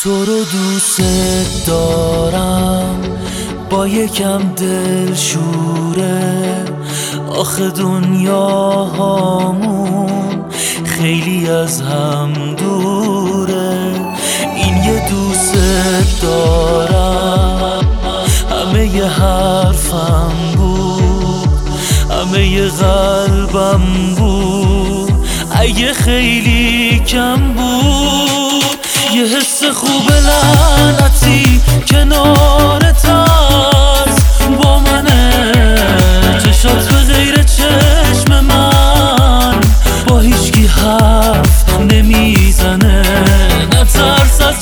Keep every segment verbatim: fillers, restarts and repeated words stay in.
تو رو دوست دارم با یکم دل شوره، آخه دنیا هامون خیلی از هم دوره. این یه دوست دارم همه ی حرفم بود، همه ی قلبم بود، اگه خیلی کم بود. یه حس خوب لعنتی کنارت هست با منه، چشات به غیر چشم من با هیچکی حرف نمیزنه. نترس از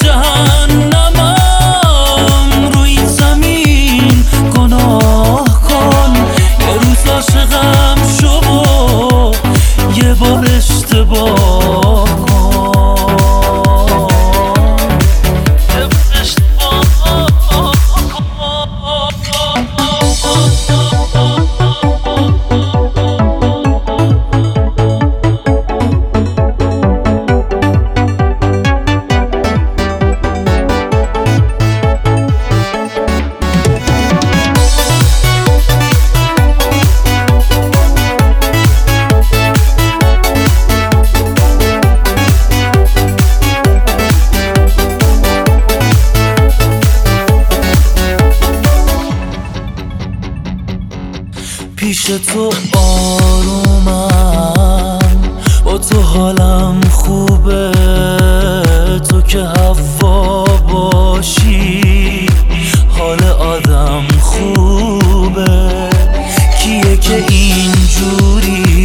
جهنمم رو این زمین گناه کن، یه روز عاشقم شو و یه بار اشتباه کن. پیش تو آرومم، با تو حالم خوبه، تو که هوا باشی حال آدم خوبه. کیه که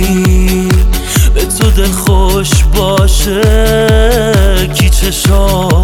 اینجوری به تو دل خوش باشه، کی چشات